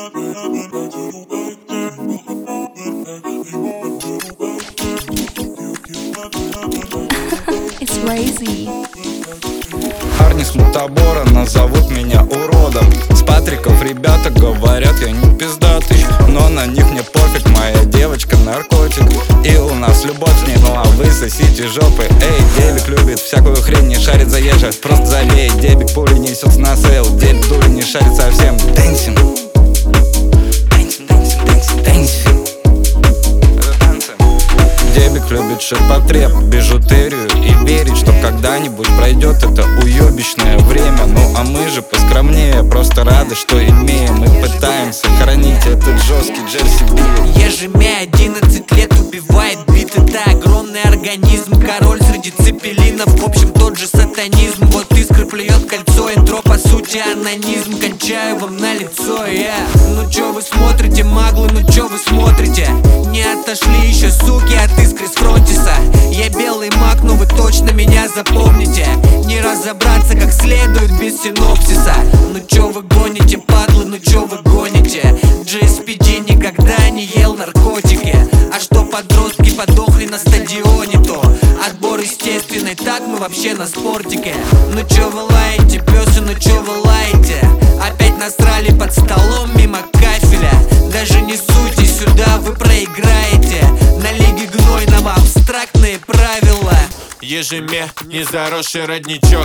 It's crazy. Парни с мутабора назовут меня уродом. С Патриков ребята говорят, я не пиздатый, но на них мне пофиг, моя девочка наркотик. И у нас любовь с ней, ну а вы сосите жопы. Эй, Дебик любит всякую хрень, не шарит заезжать, просто залей. Дебик пули несет на сейл, Дебик дули не шарит совсем. Дэнсинг, дэнсинг, дэнсинг, дэнсинг, дэнсинг. Дебик любит ширпотреб, бижутерию и верить, что когда-нибудь пройдет это уебищное время. Ну а мы же поскромнее, просто рады, что имеем. И пытаемся хранить этот жесткий джерси бит. Ежемя 11 лет убивает бит. Это огромный организм, король среди цепелинов. В общем тот же сатанизм. Вот искра плюет кольцо, интро по сути анонизм. Кончаю вам на лицо, Ну чё вы смотрите, маглы, ну чё вы смотрите? Не отошли еще, суки, от искры с фронтиса. Я белый маг, но вы точно меня запомните. Не разобраться как следует без синопсиса. Ну чё вы гоните, падлы, ну чё вы гоните? GSPD никогда не ел наркотики. А что подростки подохли на стадионе, то отбор естественный, так мы вообще на спортике. Ну чё вы лаете, пёсы, ну чё вы лаете? Опять насрали под столом мимо кафеля. Даже не суйтесь сюда, вы проиграете. На лиге гнойного абстрактные правила. Ежеме не заросший родничок.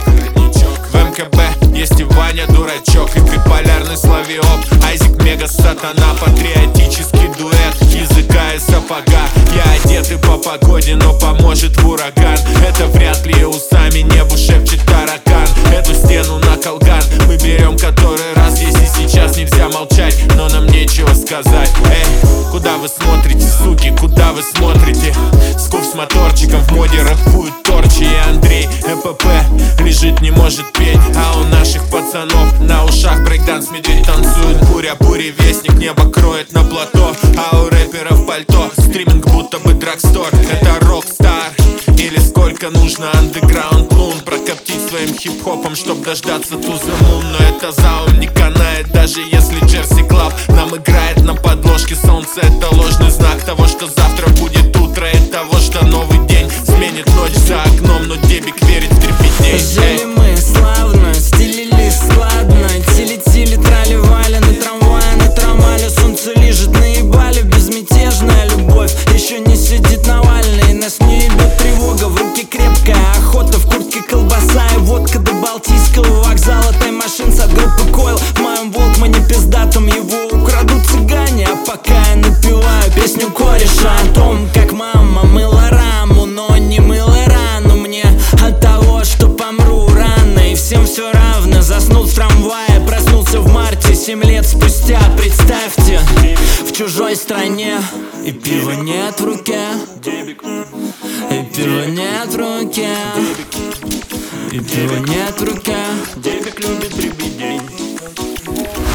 В МКБ есть и Ваня дурачок, и биполярный славиоп. Айзек мега сатана, патриотический дуэт языка и сапога. Я одетый по погоде, но поможет в ураган. Это вряд ли усами небу шепчет таракан. Эту стену на колган мы берем который раз. Если сейчас нельзя молчать, но нам нечего сказать. Куда вы смотрите, суки, куда вы смотрите? Скуф с моторчиком в моде рэпуют Торчи и Андрей. ЭПП лежит, не может петь, а у наших пацанов на ушах брейкданс, медведь танцует. Буря, буревестник, небо кроет на плато, а у рэперов пальто. Стриминг будто бы драгстор. Это рок-стар или сколько нужно андеграунд лун прокоптить своим хип-хопом, чтоб дождаться туза мун. Но это заум не канает, даже если Джерси Клаб нам играет на подложке. Солнце — это ложный знак того, что завтра будет утро, и того, что новый день сменит ночь за окном. Но Дебик верит в дребедень. Жили мы славно, стелили складно, тили-тили, трали-вали, на трамвае, на трамвале. Солнце лежит, наебали, безмятежная любовь. Еще не сидит Навальный, нас не ебет тревога. В руке крепкая охота, в куртке колбаса и водка до Балтийского вокзала. Тайм-машин от группы Койл. В моем Волкмане пиздатом его украдут цыгане. А пока я напеваю песню кореша о том, как мама мыла раму, но не мыла рану мне от того, что помру рано. И всем все равно. Заснул в трамвае, проснулся в марте 7 лет спустя. Представьте, в чужой стране. И пива нет в руке, и пива нет в руке, и пива нет в руке. Дебик любит дребедень.